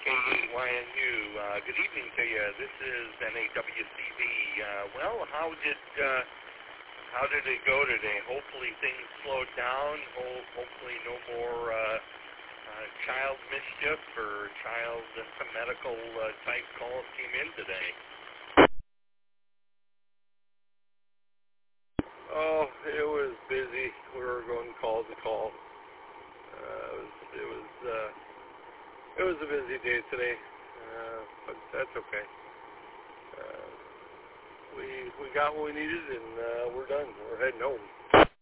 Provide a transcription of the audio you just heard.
KYNU. Good evening to you. This is NAWCB. Well, how did it go today? Hopefully things slowed down. Hopefully no more child mischief or child medical type calls came in today. Oh, it was busy. We were going call to call. It was a busy day today, but that's okay. We got what we needed, and we're done. We're heading home.